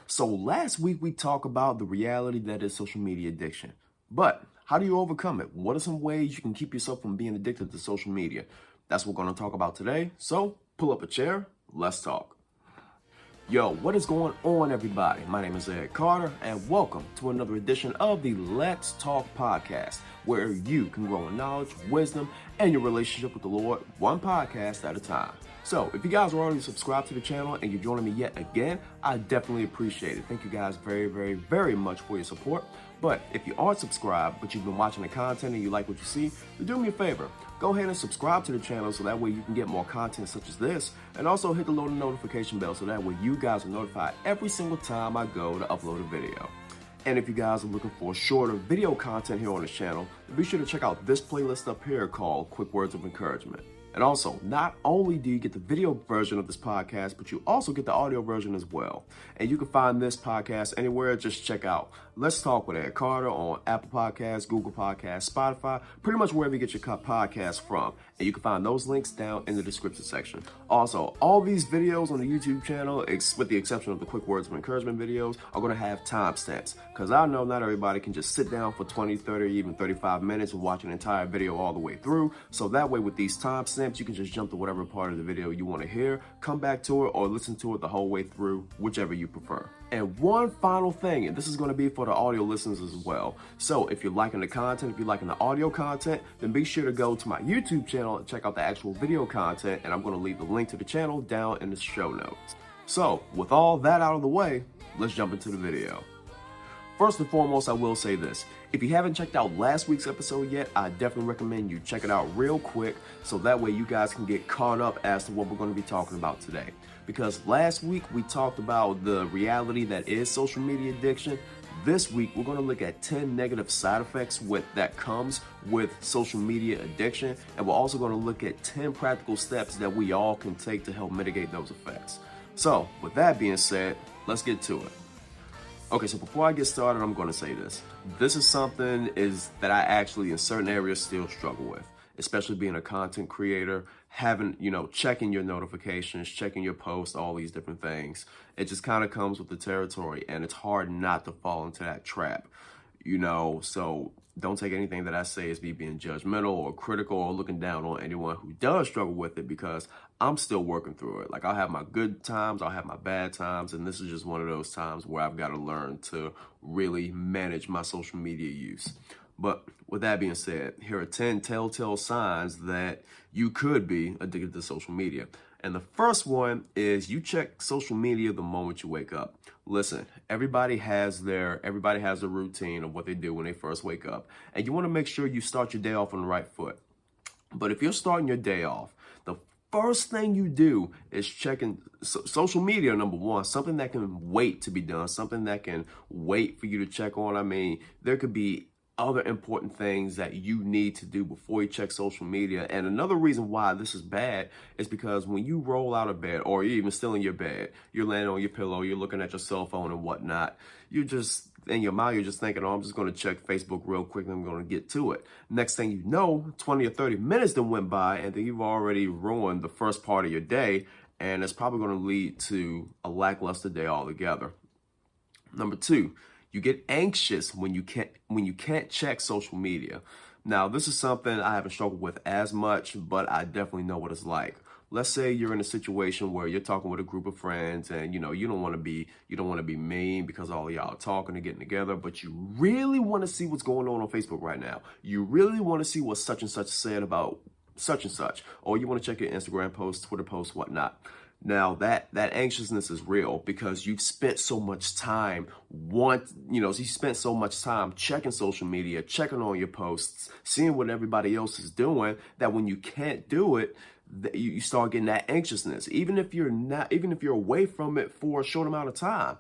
So last week we talked about the reality that is social media addiction. But how do you overcome it? What are some ways you can keep yourself from being addicted to social media? That's what we're going to talk about today. So pull up a chair, let's talk. Yo, what is going on, everybody? My name is Ed Carter, and welcome to another edition of the Let's Talk podcast, where you can grow in knowledge, wisdom, and your relationship with the Lord, one podcast at a time. So, if you guys are already subscribed to the channel and you're joining me yet again, I definitely appreciate it. Thank you guys very much for your support. But if you aren't subscribed, but you've been watching the content and you like what you see, then do me a favor. Go ahead and subscribe to the channel so that way you can get more content such as this. And also hit the little notification bell so that way you guys are notified every single time I go to upload a video. And if you guys are looking for shorter video content here on this channel, then be sure to check out this playlist up here called Quick Words of Encouragement. And also, not only do you get the video version of this podcast, but you also get the audio version as well. And you can find this podcast anywhere. Just check out Let's Talk with Ed Carter on Apple Podcasts, Google Podcasts, Spotify, pretty much wherever you get your podcasts from. And you can find those links down in the description section. Also, all these videos on the YouTube channel, with the exception of the Quick Words of Encouragement videos, are going to have timestamps. Because I know not everybody can just sit down for 20, 30, even 35 minutes and watch an entire video all the way through. So that way, with these timestamps, you can just jump to whatever part of the video you want to hear, come back to it, or listen to it the whole way through, whichever you prefer. And one final thing, and this is going to be for the audio listeners as well. So if you're liking the content, if you're liking the audio content, then be sure to go to my YouTube channel and check out the actual video content, and I'm going to leave the link to the channel down in the show notes. So with all that out of the way, let's jump into the video. First and foremost, I will say this. If you haven't checked out last week's episode yet, I definitely recommend you check it out real quick so that way you guys can get caught up as to what we're going to be talking about today. Because last week we talked about the reality that is social media addiction. This week we're going to look at 10 negative side effects that comes with social media addiction, and we're also going to look at 10 practical steps that we all can take to help mitigate those effects. So with that being said, let's get to it. Okay, so before I get started, I'm going to say this. This is something that I actually in certain areas still struggle with, especially being a content creator, checking your notifications, checking your posts, all these different things. It just kind of comes with the territory, and it's hard not to fall into that trap, so don't take anything that I say as me being judgmental or critical or looking down on anyone who does struggle with it, because I'm still working through it. Like, I'll have my good times, I'll have my bad times, and this is just one of those times where I've got to learn to really manage my social media use. But with that being said, here are 10 telltale signs that you could be addicted to social media. And the first one is you check social media the moment you wake up. Listen, everybody has a routine of what they do when they first wake up. And you want to make sure you start your day off on the right foot. But if you're starting your day off, the first thing you do is checking social media, number one, something that can wait to be done, something that can wait for you to check on. I mean, there could be other important things that you need to do before you check social media. And another reason why this is bad is because when you roll out of bed, or you're even still in your bed, you're laying on your pillow, you're looking at your cell phone and whatnot, in your mind, you're just thinking, oh, I'm just going to check Facebook real quick and I'm going to get to it. Next thing you know, 20 or 30 minutes then went by, and then you've already ruined the first part of your day, and it's probably going to lead to a lackluster day altogether. Number two, you get anxious when you can't check social media. Now, this is something I haven't struggled with as much, but I definitely know what it's like. Let's say you're in a situation where you're talking with a group of friends, and you don't want to be mean because all of y'all are talking and getting together, but you really want to see what's going on Facebook right now. You really want to see what such and such said about such and such, or you want to check your Instagram posts, Twitter posts, whatnot. Now that anxiousness is real because you've spent so much time checking social media, checking on your posts, seeing what everybody else is doing, that when you can't do it, you start getting that anxiousness. Even if you're away from it for a short amount of time.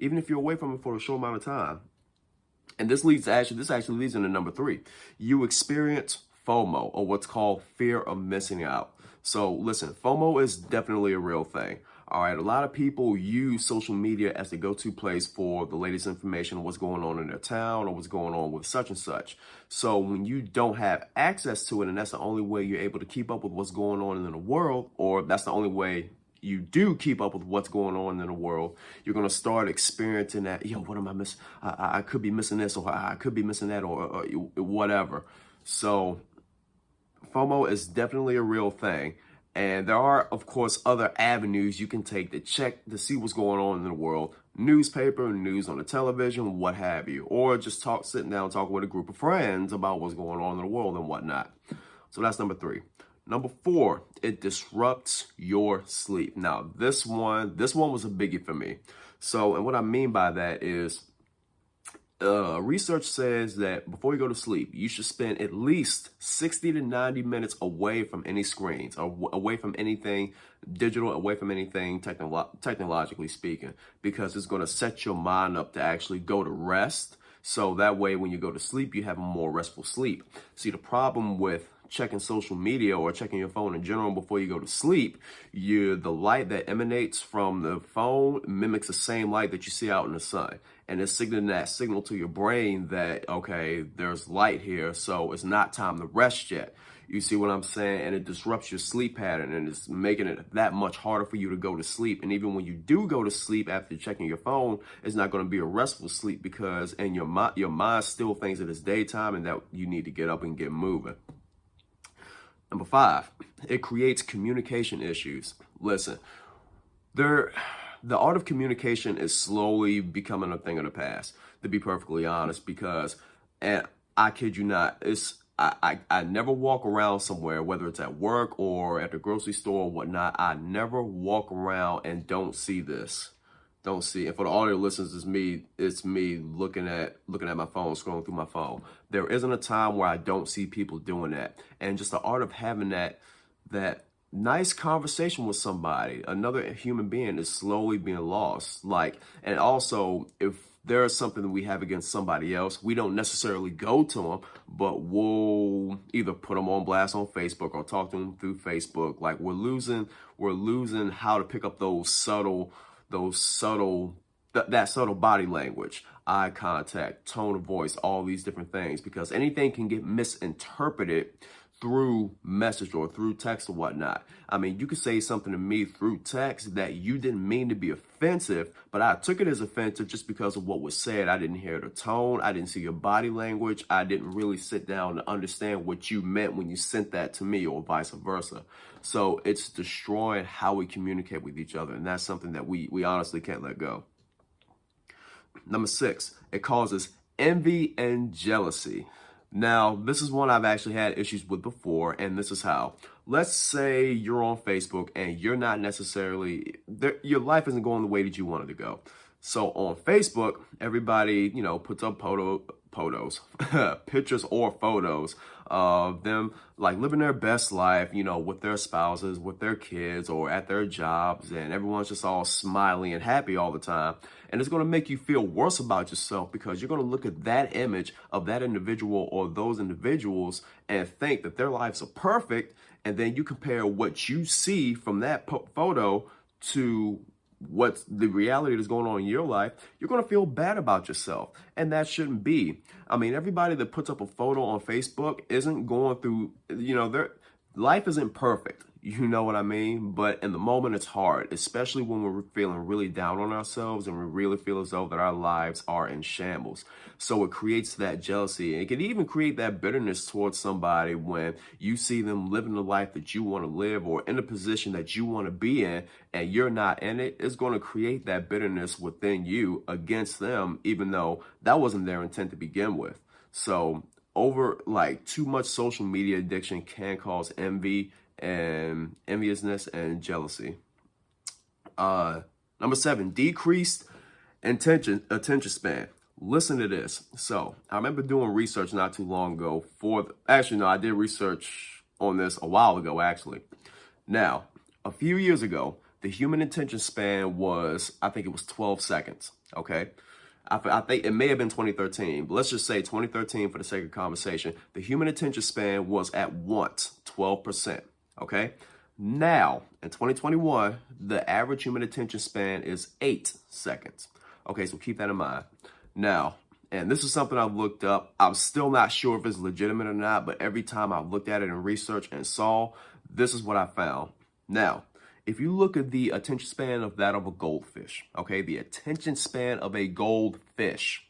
And this actually leads into number 3. You experience FOMO, or what's called fear of missing out. So listen, FOMO is definitely a real thing. All right, a lot of people use social media as the go-to place for the latest information, what's going on in their town or what's going on with such and such. So when you don't have access to it, and that's the only way you're able to keep up with what's going on in the world, or that's the only way you do keep up with what's going on in the world, you're going to start experiencing that, yo, what am I missing? I could be missing this, or I could be missing that, or whatever. So FOMO is definitely a real thing. And there are, of course, other avenues you can take to check to see what's going on in the world. Newspaper, news on the television, what have you. Or just sitting down talking with a group of friends about what's going on in the world and whatnot. So that's number 3. Number 4, it disrupts your sleep. Now, this one was a biggie for me. So, and what I mean by that is, research says that before you go to sleep, you should spend at least 60 to 90 minutes away from any screens, or away from anything digital, away from anything technologically speaking, because it's going to set your mind up to actually go to rest. So that way, when you go to sleep, you have a more restful sleep. See, the problem with checking social media or checking your phone in general before you go to sleep, the light that emanates from the phone mimics the same light that you see out in the sun. And it's signaling that signal to your brain that, okay, there's light here, so it's not time to rest yet. You see what I'm saying? And it disrupts your sleep pattern, and it's making it that much harder for you to go to sleep. And even when you do go to sleep after checking your phone, it's not going to be a restful sleep, because and your mind still thinks that it's daytime and that you need to get up and get moving. Number 5, it creates communication issues. Listen, the art of communication is slowly becoming a thing of the past, to be perfectly honest, because, and I kid you not, I never walk around somewhere, whether it's at work or at the grocery store or whatnot, I never walk around and don't see this. Don't see. And for the audio listeners, it's me looking at my phone, scrolling through my phone. There isn't a time where I don't see people doing that. And just the art of having that nice conversation with somebody, another human being, is slowly being lost. And also, if there is something that we have against somebody else, we don't necessarily go to them, but we'll either put them on blast on Facebook or talk to them through Facebook. Like, we're losing how to pick up that subtle body language, eye contact, tone of voice, all these different things, because anything can get misinterpreted through message or through text or whatnot. I mean, you could say something to me through text that you didn't mean to be offensive, but I took it as offensive just because of what was said. I didn't hear the tone. I didn't see your body language. I didn't really sit down to understand what you meant when you sent that to me, or vice versa. So it's destroying how we communicate with each other. And that's something that we honestly can't let go. Number 6, it causes envy and jealousy. Now, this is one I've actually had issues with before, and this is how. Let's say you're on Facebook and you're not necessarily, your life isn't going the way that you wanted to go. So on Facebook, everybody, puts up pictures or photos of them like living their best life, with their spouses, with their kids, or at their jobs, and everyone's just all smiley and happy all the time. And it's going to make you feel worse about yourself, because you're going to look at that image of that individual or those individuals and think that their lives are perfect, and then you compare what you see from that photo to what's the reality that's going on in your life. You're going to feel bad about yourself, and that shouldn't be. I mean, everybody that puts up a photo on Facebook isn't going through, their life isn't perfect. You know what I mean? But in the moment, it's hard, especially when we're feeling really down on ourselves and we really feel as though that our lives are in shambles. So it creates that jealousy. It can even create that bitterness towards somebody when you see them living the life that you want to live, or in a position that you want to be in, and you're not in it. It's going to create that bitterness within you against them, even though that wasn't their intent to begin with. So too much social media addiction can cause envy and enviousness and jealousy. Number 7, decreased attention span. Listen to this. So I remember doing research not too long ago I did research on this a while ago, actually. Now, a few years ago, the human attention span was, I think it was 12 seconds. Okay. I think it may have been 2013, but let's just say 2013 for the sake of conversation. The human attention span was at once 12%. Okay. Now, in 2021, the average human attention span is 8 seconds. Okay, so keep that in mind. Now, and this is something I've looked up. I'm still not sure if it's legitimate or not, but every time I've looked at it in research and saw, this is what I found. Now, if you look at the attention span of that of a goldfish, okay, the attention span of a goldfish,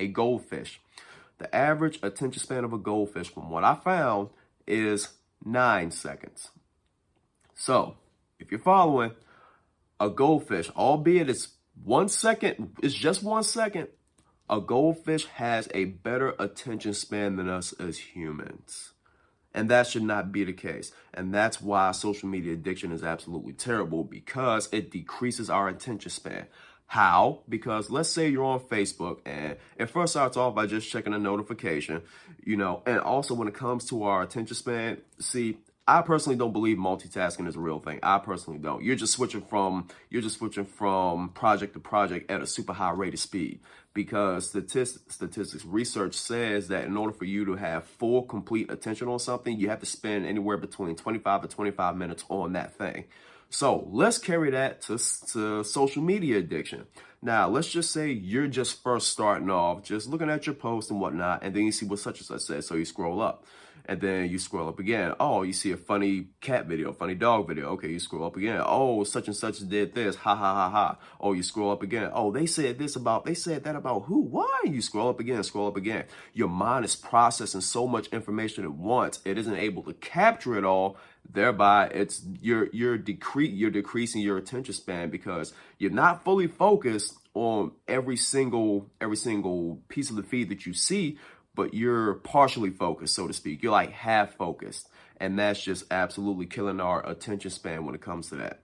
the average attention span of a goldfish, from what I found, is 9 seconds. So, if you're following, a goldfish, albeit it's 1 second, it's just 1 second, a goldfish has a better attention span than us as humans. And that should not be the case. And that's why social media addiction is absolutely terrible, because it decreases our attention span. How? Because let's say you're on Facebook and it first starts off by just checking a notification, you know, and also when it comes to our attention span, see, I personally don't believe multitasking is a real thing. I personally don't. You're just switching from project to project at a super high rate of speed, because statistics research says that in order for you to have full, complete attention on something, you have to spend anywhere between 25 to 25 minutes on that thing. So let's carry that to social media addiction. Now, let's just say you're just first starting off, just looking at your posts and whatnot, and then you see what such and such says, so you scroll up. And then you scroll up again. Oh, you see a funny cat video, funny dog video. Okay, you scroll up again. Oh, such and such did this. Ha, ha, ha, ha. Oh, you scroll up again. Oh, they said that about who? Why? You scroll up again, scroll up again. Your mind is processing so much information at once, it isn't able to capture it all. Thereby, you're decreasing your attention span, because you're not fully focused on every single piece of the feed that you see, but you're partially focused, so to speak. You're like half focused. And that's just absolutely killing our attention span when it comes to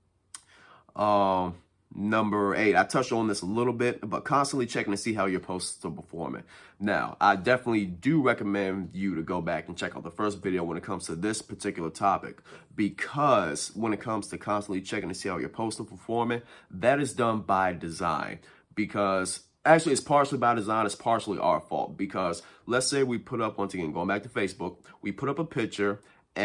that. Number 8, I touched on this a little bit, but constantly checking to see how your posts are performing. Now, I definitely do recommend you to go back and check out the first video when it comes to this particular topic, because when it comes to constantly checking to see how your posts are performing, that is done by design. Because actually, it's partially by design, it's partially our fault, because let's say we put up, once again, going back to Facebook, we put up a picture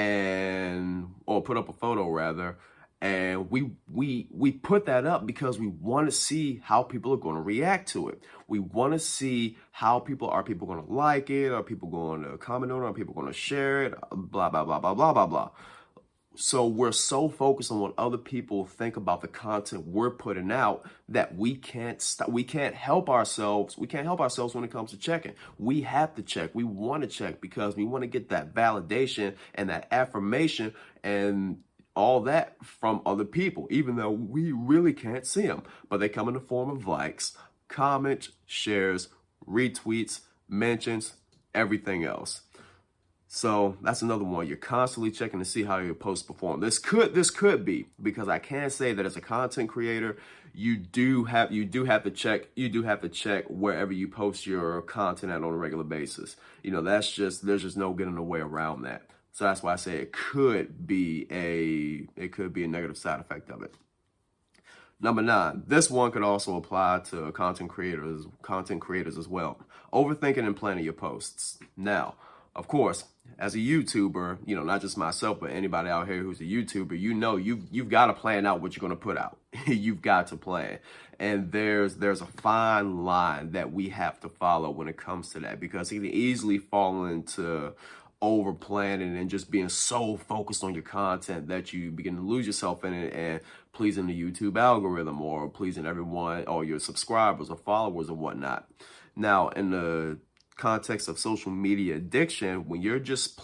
or put up a photo rather, and we put that up because we want to see how people are going to react to it. We want to see how are people going to like it? Are people going to comment on it? Are people going to share it? Blah, blah, blah, blah, blah, blah, blah. So we're so focused on what other people think about the content we're putting out that we can't help ourselves. We can't help ourselves when it comes to checking. We have to check. We want to check because we want to get that validation and that affirmation and all that from other people, even though we really can't see them. But they come in the form of likes, comments, shares, retweets, mentions, everything else. So that's another one. You're constantly checking to see how your posts perform. This could be, because I can say that as a content creator, you do have to check wherever you post your content at on a regular basis. You know, there's just no getting a way around that. So that's why I say it could be a negative side effect of it. Number 9, this one could also apply to content creators as well. Overthinking and planning your posts. Now, of course, as a YouTuber, you know, not just myself, but anybody out here who's a YouTuber, you know, you've got to plan out what you're going to put out. You've got to plan. And there's a fine line that we have to follow when it comes to that, because you can easily fall into over planning and just being so focused on your content that you begin to lose yourself in it and pleasing the YouTube algorithm or pleasing everyone or your subscribers or followers or whatnot. Now, in the context of social media addiction, when you're just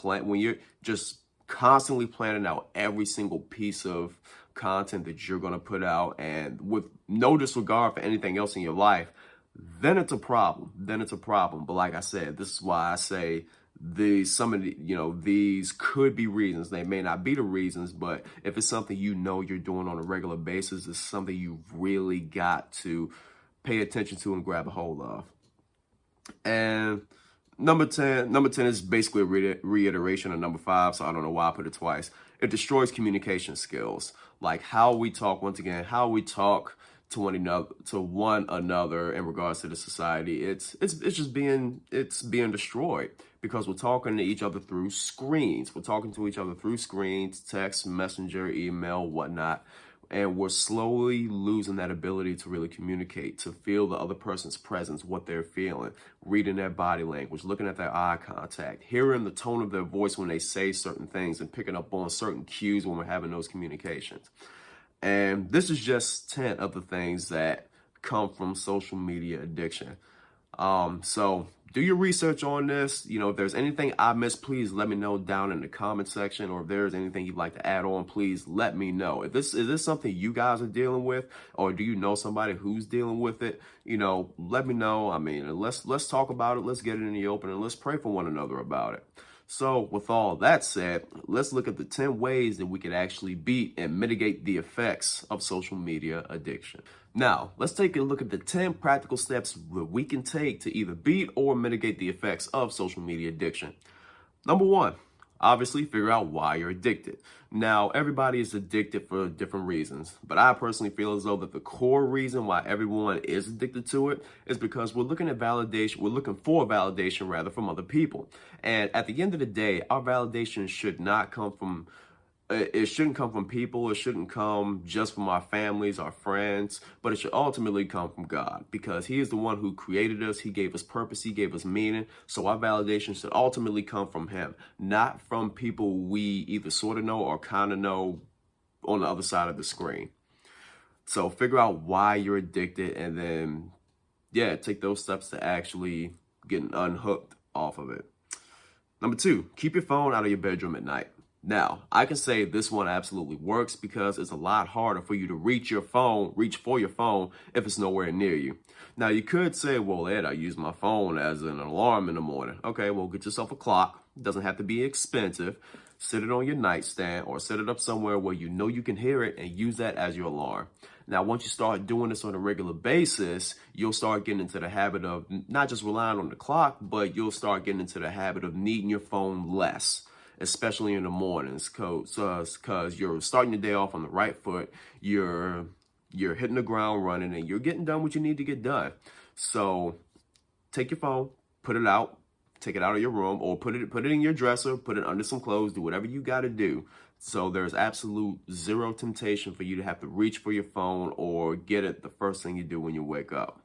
constantly planning out every single piece of content that you're going to put out, and with no disregard for anything else in your life, then it's a problem. But like I said, this is why I say these could be reasons. They may not be the reasons, but if it's something you know you're doing on a regular basis, it's something you've really got to pay attention to and grab a hold of. And number 10 is basically a reiteration of number 5, so I don't know why I put it twice. It destroys communication skills, like how we talk. Once again, how we talk to one another in regards to the society. It's being destroyed because we're talking to each other through screens. We're talking to each other through screens, text, messenger, email, whatnot. And we're slowly losing that ability to really communicate, to feel the other person's presence, what they're feeling, reading their body language, looking at their eye contact, hearing the tone of their voice when they say certain things, and picking up on certain cues when we're having those communications. And this is just 10 of the things that come from social media addiction. So do your research on this. You know, if there's anything I missed, please let me know down in the comment section, or if there's anything you'd like to add on, please let me know. If this is this something you guys are dealing with, or do you know somebody who's dealing with it? You know, let me know. I mean, let's talk about it. Let's get it in the open, and let's pray for one another about it. So with all that said, let's look at the 10 ways that we can actually beat and mitigate the effects of social media addiction. Now, let's take a look at the 10 practical steps that we can take to either beat or mitigate the effects of social media addiction. Number 1, obviously figure out why you're addicted. Now, everybody is addicted for different reasons, but I personally feel as though that the core reason why everyone is addicted to it is because we're looking at validation, we're looking for validation rather from other people. And at the end of the day, our validation should not come from it shouldn't come from people. It shouldn't come just from our families, our friends, but it should ultimately come from God, because he is the one who created us. He gave us purpose. He gave us meaning. So our validation should ultimately come from him, not from people we either sort of know or kind of know on the other side of the screen. So figure out why you're addicted, and then, yeah, take those steps to actually getting unhooked off of it. Number 2, keep your phone out of your bedroom at night. Now, I can say this one absolutely works because it's a lot harder for you to reach for your phone if it's nowhere near you. Now, you could say, well, Ed, I use my phone as an alarm in the morning. Okay, well, get yourself a clock. It doesn't have to be expensive. Sit it on your nightstand or set it up somewhere where you know you can hear it, and use that as your alarm. Now, once you start doing this on a regular basis, you'll start getting into the habit of not just relying on the clock, but you'll start getting into the habit of needing your phone less, especially in the mornings, because you're starting the day off on the right foot, you're hitting the ground running, and you're getting done what you need to get done. So take your phone, put it out, take it out of your room, or put it in your dresser, put it under some clothes, do whatever you got to do. So there's absolute zero temptation for you to have to reach for your phone or get it the first thing you do when you wake up.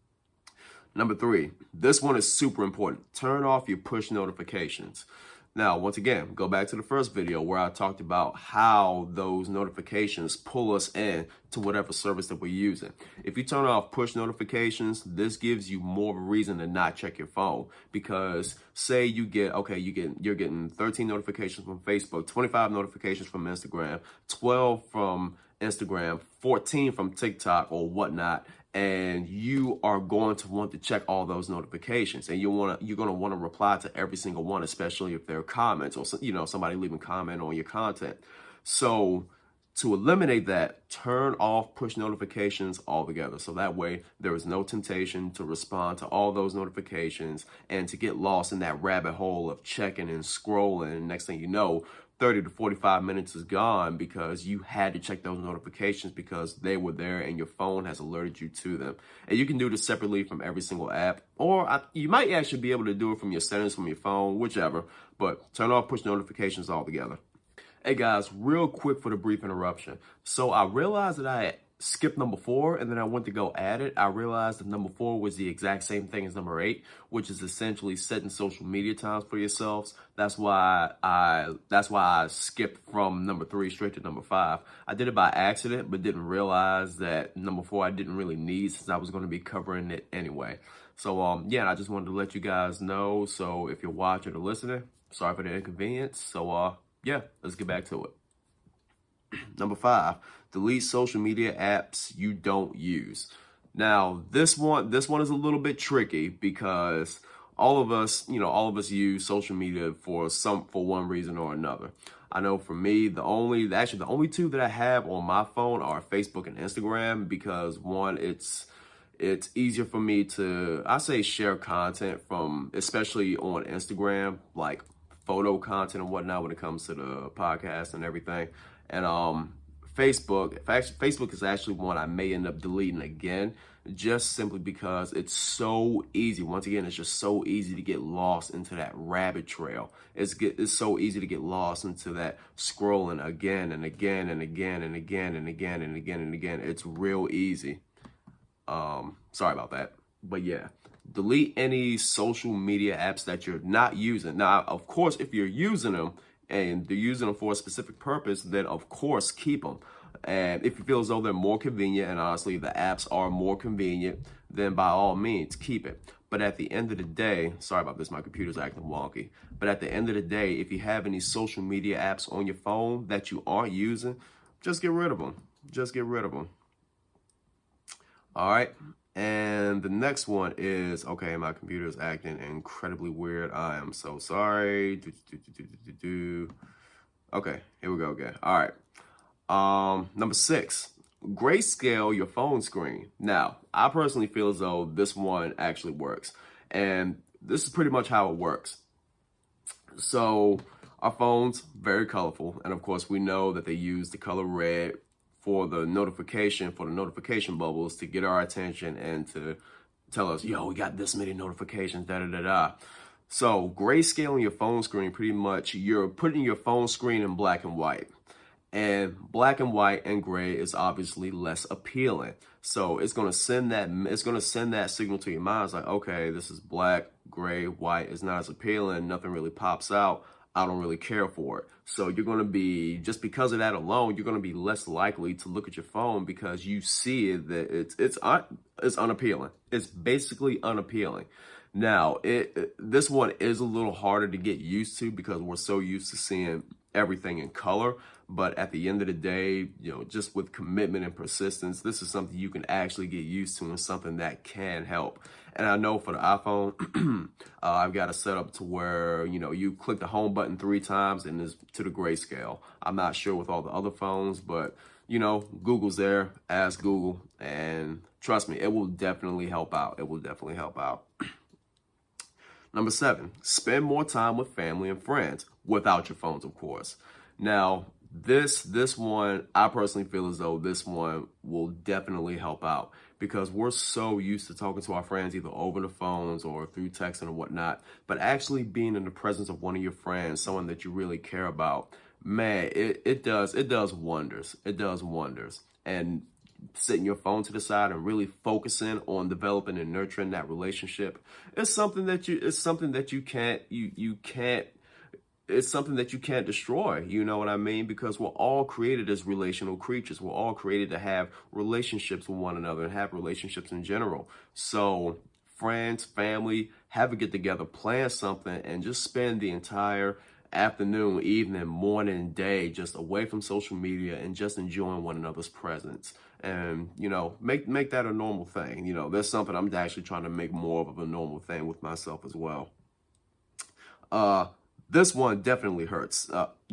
Number 3, this one is super important. Turn off your push notifications. Now, once again, go back to the first video where I talked about how those notifications pull us in to whatever service that we're using. If you turn off push notifications, this gives you more of a reason to not check your phone. Because say you're getting 13 notifications from Facebook, 25 notifications from Instagram, 12 from Instagram, 14 from TikTok or whatnot, and you are going to want to check all those notifications, and you're going to want to reply to every single one, especially if there are comments or somebody leaving comment on your content. So to eliminate that, turn off push notifications altogether. So that way there is no temptation to respond to all those notifications and to get lost in that rabbit hole of checking and scrolling. And next thing you know, 30 to 45 minutes is gone because you had to check those notifications because they were there and your phone has alerted you to them. And you can do this separately from every single app, or you might actually be able to do it from your settings from your phone, whichever, but turn off push notifications altogether. Hey guys, real quick for the brief interruption. So I realized that I skipped number 4, and then I went to go add it. I realized that number 4 was the exact same thing as number 8, which is essentially setting social media times for yourselves. That's why I skipped from number 3 straight to number 5. I did it by accident, but didn't realize that number 4 I didn't really need, since I was going to be covering it anyway. So yeah, I just wanted to let you guys know. So if you're watching or listening, sorry for the inconvenience. So yeah, let's get back to it. Number 5, delete social media apps you don't use. Now, this one is a little bit tricky because all of us use social media for one reason or another. I know for me, the only 2 that I have on my phone are Facebook and Instagram, because one, it's easier for me to, share content from, especially on Instagram, like photo content and whatnot when it comes to the podcast and everything. And Facebook is actually one I may end up deleting again, just simply because it's so easy. Once again, it's just so easy to get lost into that rabbit trail. It's so easy to get lost into that scrolling again and again and again and again and again and again and again. It's real easy. Sorry about that. But yeah, delete any social media apps that you're not using. Now, of course, if you're using them and they're using them for a specific purpose, then of course keep them. And if you feel as though they're more convenient, and honestly, the apps are more convenient, then by all means, keep it. But at the end of the day, sorry about this, my computer's acting wonky. But at the end of the day, if you have any social media apps on your phone that you aren't using, just get rid of them. Just get rid of them. All right. And the next one is, okay, my computer is acting incredibly weird. I am so sorry. Okay, here we go again. All right. Number 6, grayscale your phone screen. Now, I personally feel as though this one actually works. And this is pretty much how it works. So our phones, very colorful. And of course, we know that they use the color red for the notification bubbles to get our attention and to tell us, yo, we got this many notifications, da-da-da-da. So grayscaling your phone screen, pretty much you're putting your phone screen in black and white. And black and white and gray is obviously less appealing. So it's gonna send that signal to your mind. It's like, okay, this is black, gray, white. It's not as appealing. Nothing really pops out. I don't really care for it. So you're going to be, just because of that alone, you're going to be less likely to look at your phone because you see it that it's unappealing. It's basically unappealing. Now, this one is a little harder to get used to because we're so used to seeing everything in color. But at the end of the day, you know, just with commitment and persistence, this is something you can actually get used to and something that can help. And I know for the iPhone, I've got it set up to where, you know, you click the home button 3 times and it's to the grayscale. I'm not sure with all the other phones, but, you know, Google's there. Ask Google. And trust me, it will definitely help out. It will definitely help out. Number 7, spend more time with family and friends without your phones, of course. Now, this one, I personally feel as though this one will definitely help out because we're so used to talking to our friends either over the phones or through texting or whatnot, but actually being in the presence of one of your friends, someone that you really care about, man, it does wonders. It does wonders. And setting your phone to the side and really focusing on developing and nurturing that relationship is something that you can't it's something that you can't destroy, you know what I mean? Because we're all created as relational creatures. We're all created to have relationships with one another and have relationships in general. So friends, family, have a get together, plan something, and just spend the entire afternoon, evening, morning, day, just away from social media and just enjoying one another's presence. And, you know, make that a normal thing. You know, that's something I'm actually trying to make more of a normal thing with myself as well. This one definitely helps.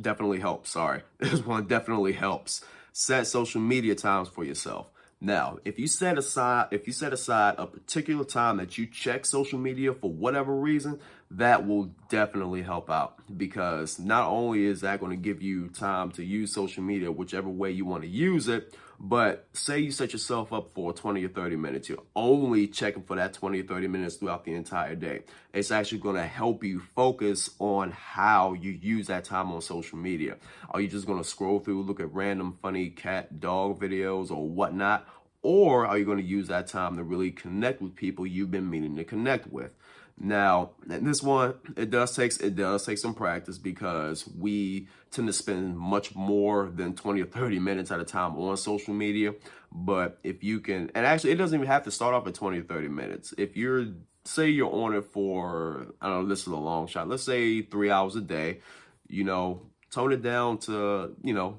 This one definitely helps. Set social media times for yourself. Now, if you set aside a particular time that you check social media for whatever reason, that will definitely help out because not only is that going to give you time to use social media whichever way you want to use it, but say you set yourself up for 20 or 30 minutes, you're only checking for that 20 or 30 minutes throughout the entire day. It's actually going to help you focus on how you use that time on social media. Are you just going to scroll through, look at random funny cat, dog videos or whatnot? Or are you going to use that time to really connect with people you've been meaning to connect with? Now, this one, it does take some practice because we tend to spend much more than 20 or 30 minutes at a time on social media. But if you can, and actually it doesn't even have to start off at 20 or 30 minutes. If say you're on it for, I don't know, this is a long shot. Let's say 3 hours a day, you know, tone it down to, you know,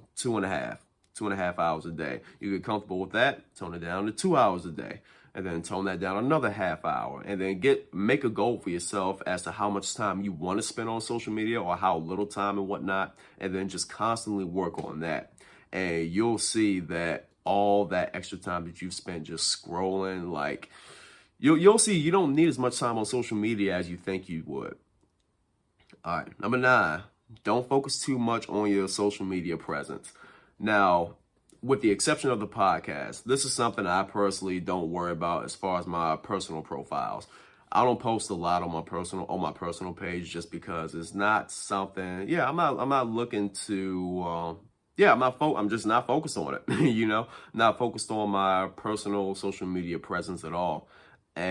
2.5 hours a day. You get comfortable with that, tone it down to 2 hours a day. And then tone that down another half hour, and then make a goal for yourself as to how much time you want to spend on social media or how little time and whatnot, and then just constantly work on that. And you'll see that all that extra time that you've spent just scrolling, like you'll see you don't need as much time on social media as you think you would. All right, number 9, don't focus too much on your social media presence. Now, with the exception of the podcast, this is something I personally don't worry about as far as my personal profiles. I don't post a lot on my personal page just because it's not something. Yeah, I'm not looking to. I'm just not focused on it. You know, not focused on my personal social media presence at all.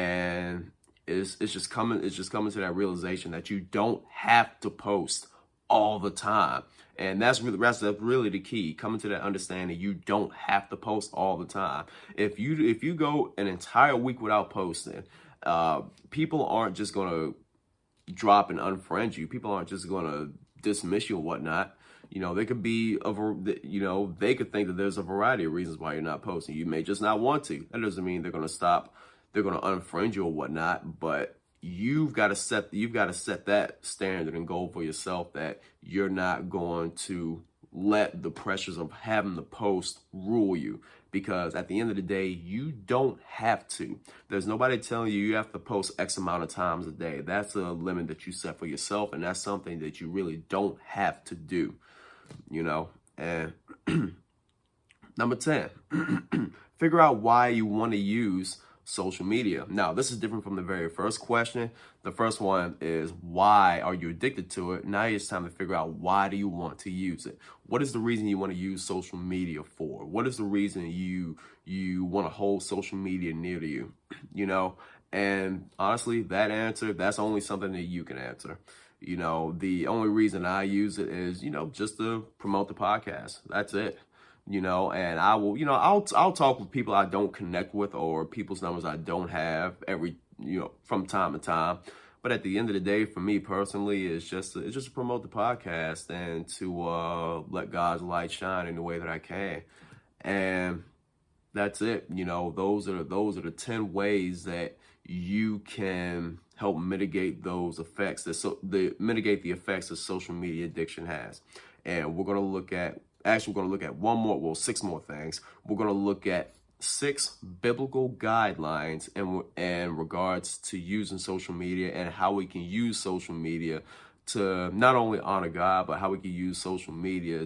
And it's just coming to that realization that you don't have to post all the time. And that's really the key, coming to that understanding. You don't have to post all the time. If you go an entire week without posting, people aren't just going to drop and unfriend you. People aren't just going to dismiss you and whatnot. You know, they could be they could think that there's a variety of reasons why you're not posting. You may just not want to. That doesn't mean they're going to stop. They're going to unfriend you or whatnot. But you've got to set that standard and goal for yourself, that you're not going to let the pressures of having to post rule you. Because at the end of the day, you don't have to. There's nobody telling you you have to post X amount of times a day. That's a limit that you set for yourself, and that's something that you really don't have to do, you know. And number 10, figure out why you want to use social media. Now, this is different from the very first question. The first one is, why are you addicted to it? Now it's time to figure out, why do you want to use it? What is the reason you want to use social media for? What is the reason you want to hold social media near to you? You know, and honestly, that's only something that you can answer. You know, the only reason I use it is, just to promote the podcast. That's it. You know, and I will, I'll talk with people I don't connect with, or people's numbers I don't have from time to time. But at the end of the day, for me personally, it's just to promote the podcast and to let God's light shine in the way that I can. And that's it. You know, those are the 10 ways that you can help mitigate those effects, mitigate the effects that social media addiction has. And we're going to look at 6 more things. We're going to look at 6 biblical guidelines in regards to using social media, and how we can use social media to not only honor God, but how we can use social media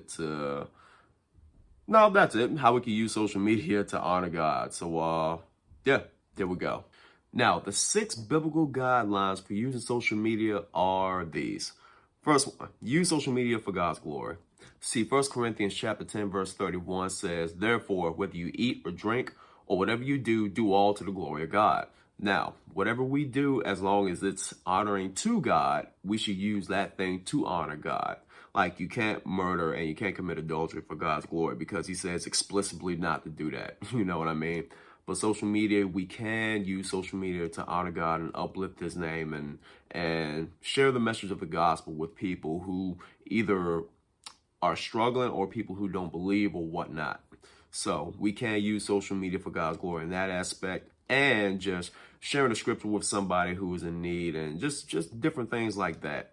how we can use social media to honor God. So, yeah, there we go. Now, the 6 biblical guidelines for using social media are these. First one, use social media for God's glory. See, 1 Corinthians chapter 10, verse 31 says, therefore, whether you eat or drink or whatever you do, do all to the glory of God. Now, whatever we do, as long as it's honoring to God, we should use that thing to honor God. Like, you can't murder and you can't commit adultery for God's glory, because he says explicitly not to do that. You know what I mean? But social media, we can use social media to honor God and uplift his name and share the message of the gospel with people who either are struggling or people who don't believe or whatnot. So we can use social media for God's glory in that aspect, and just sharing the scripture with somebody who is in need, and just different things like that.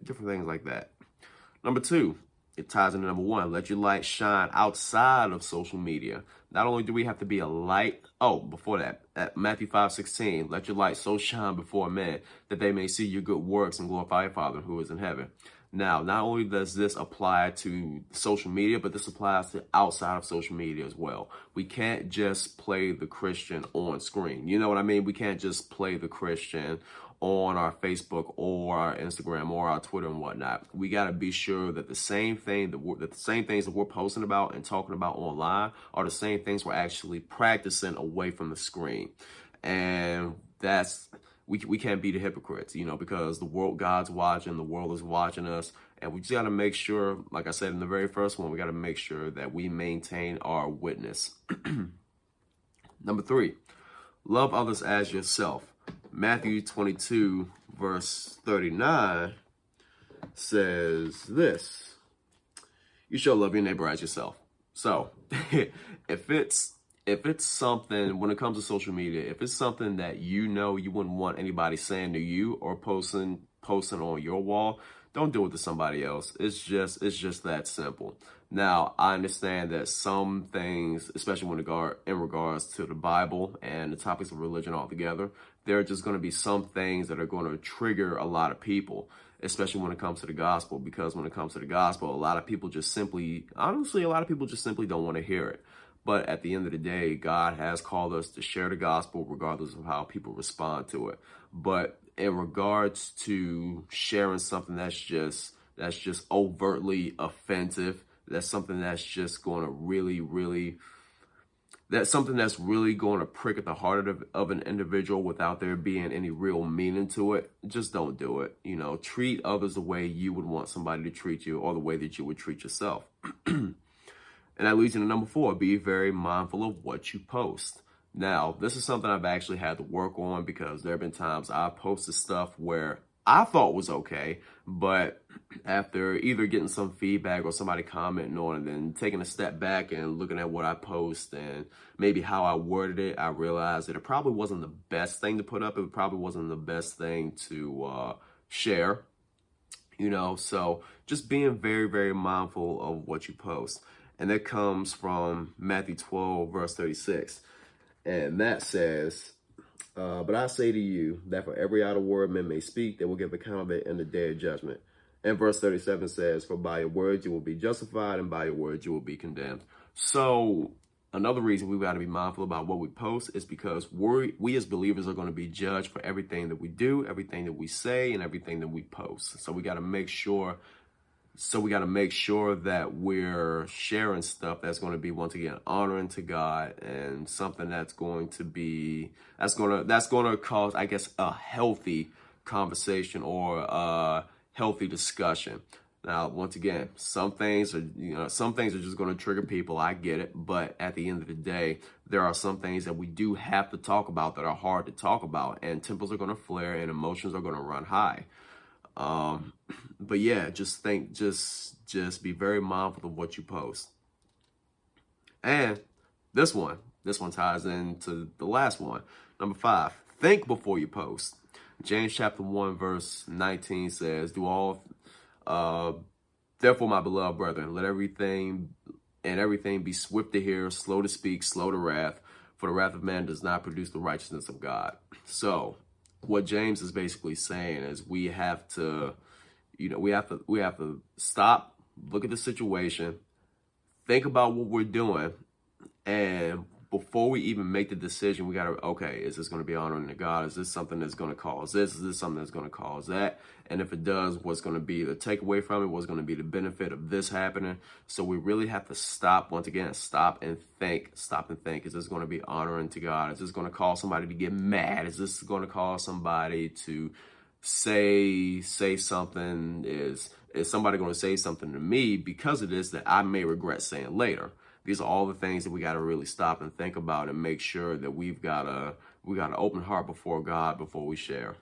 Number 2, it ties into number 1. Let your light shine outside of social media. Not only do we have to be a light, before that, at Matthew 5:16, let your light so shine before men that they may see your good works and glorify your Father who is in heaven. Now, not only does this apply to social media, but this applies to outside of social media as well. We can't just play the Christian on screen. You know what I mean? We can't just play the Christian on our Facebook or our Instagram or our Twitter and whatnot. We got to be sure that the same things that we're posting about and talking about online are the same things we're actually practicing away from the screen. And we can't be the hypocrites, because God's watching, the world is watching us. And we just got to make sure, like I said in the very first one, we got to make sure that we maintain our witness. Number 3, love others as yourself. Matthew 22, verse 39 says this: you shall love your neighbor as yourself. So if it's something, when it comes to social media, if it's something that you wouldn't want anybody saying to you or posting on your wall, don't do it to somebody else. It's just that simple. Now, I understand that some things, especially in regards to the Bible and the topics of religion altogether, there are just going to be some things that are going to trigger a lot of people, especially when it comes to the gospel, because when it comes to the gospel, a lot of people just simply don't want to hear it. But at the end of the day, God has called us to share the gospel regardless of how people respond to it. But in regards to sharing something that's just overtly offensive, that's something that's just going to really, really that's something that's really going to prick at the heart of an individual without there being any real meaning to it, just don't do it. You know, treat others the way you would want somebody to treat you, or the way that you would treat yourself. And that leads into number 4, be very mindful of what you post. Now, this is something I've actually had to work on, because there have been times I posted stuff where I thought was okay, but after either getting some feedback or somebody commenting on it, and taking a step back and looking at what I post and maybe how I worded it, I realized that it probably wasn't the best thing to put up. It probably wasn't the best thing to share, you know. So just being very, very mindful of what you post. And that comes from Matthew 12, verse 36. And that says, but I say to you that for every idle word men may speak, they will give account of it in the day of judgment. And verse 37 says, for by your words you will be justified, and by your words you will be condemned. So another reason we've got to be mindful about what we post is because we as believers are going to be judged for everything that we do, everything that we say, and everything that we post. So we got to make sure that we're sharing stuff that's going to be, once again, honoring to God, and something that's going to cause, I guess, a healthy conversation or a healthy discussion. Now, once again, some things are just going to trigger people. I get it. But at the end of the day, there are some things that we do have to talk about that are hard to talk about, and tempers are going to flare and emotions are going to run high. But yeah, just be very mindful of what you post. And this one ties into the last one. Number 5, think before you post. James chapter 1, verse 19 says, therefore, my beloved brethren, let everything be swift to hear, slow to speak, slow to wrath, for the wrath of man does not produce the righteousness of God. So what James is basically saying is we have to stop, look at the situation, think about what we're doing, and before we even make the decision, we got to, okay, is this going to be honoring to God? Is this something that's going to cause this? Is this something that's going to cause that? And if it does, what's going to be the takeaway from it? What's going to be the benefit of this happening? So we really have to stop, once again, stop and think. Is this going to be honoring to God? Is this going to cause somebody to get mad? Is this going to cause somebody to say something? Is somebody going to say something to me because of this that I may regret saying later? These are all the things that we got to really stop and think about, and make sure that we got an open heart before God before we share.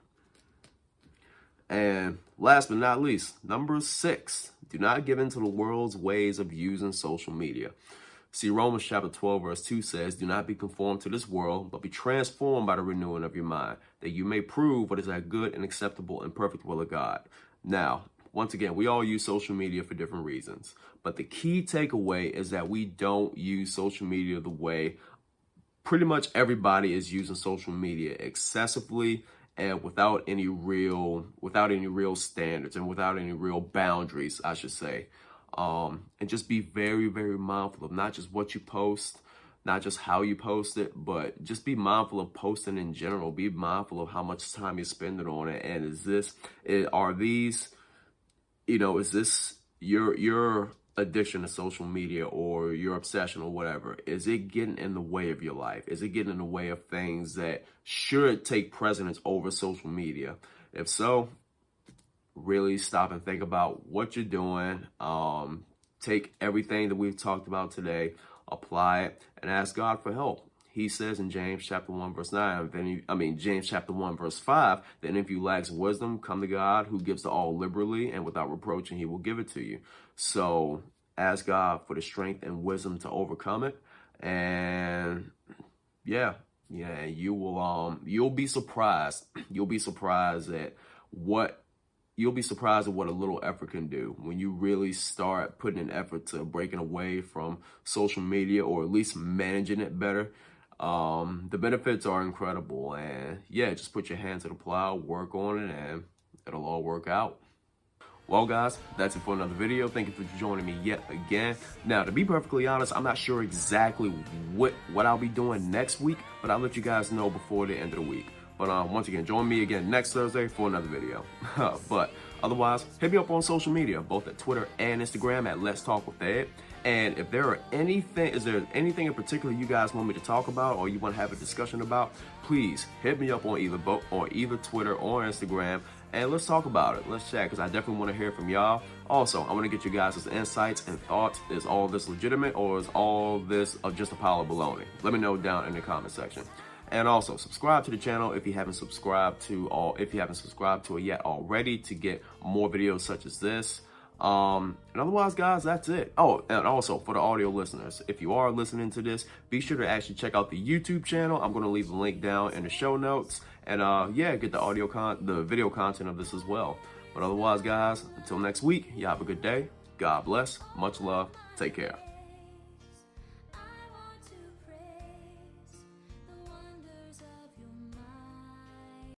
And last but not least, number 6, do not give in to the world's ways of using social media. See, Romans chapter 12, verse 2 says, do not be conformed to this world, but be transformed by the renewing of your mind, that you may prove what is that good and acceptable and perfect will of God. Now, once again, we all use social media for different reasons, but the key takeaway is that we don't use social media the way pretty much everybody is using social media, excessively and without any real standards and without any real boundaries, I should say. And just be very, very mindful of not just what you post, not just how you post it, but just be mindful of posting in general. Be mindful of how much time you're spending on it. And is this your addiction to social media or your obsession or whatever? Is it getting in the way of your life? Is it getting in the way of things that should take precedence over social media? If so, really stop and think about what you're doing. Take everything that we've talked about today, apply it, and ask God for help. He says in James chapter 1, verse 9, James chapter 1, verse 5, then if you lack wisdom, come to God, who gives to all liberally and without reproach, and he will give it to you. So ask God for the strength and wisdom to overcome it. And you'll be surprised. You'll be surprised at what a little effort can do when you really start putting an effort to breaking away from social media, or at least managing it better. The benefits are incredible, and yeah, just put your hand to the plow, work on it, and it'll all work out. Well, guys, that's it for another video. Thank you for joining me yet again. Now, to be perfectly honest, I'm not sure exactly what I'll be doing next week, but I'll let you guys know before the end of the week. But once again, join me again next Thursday for another video. But otherwise, hit me up on social media, both at Twitter and Instagram at Let's Talk with Ed. And if there are is there anything in particular you guys want me to talk about or you want to have a discussion about, please hit me up on either Twitter or Instagram, and let's talk about it. Let's chat, because I definitely want to hear from y'all. Also, I want to get you guys' insights and thoughts. Is all this legitimate, or is all this just a pile of baloney? Let me know down in the comment section. And also, subscribe to the channel if you haven't subscribed to it yet already, to get more videos such as this. And otherwise, guys, that's it. Oh, and also for the audio listeners, if you are listening to this, be sure to actually check out the YouTube channel. I'm going to leave the link down in the show notes, and yeah, get the video content of this as well. But otherwise, guys, until next week, you have a good day. God bless. Much love. Take care.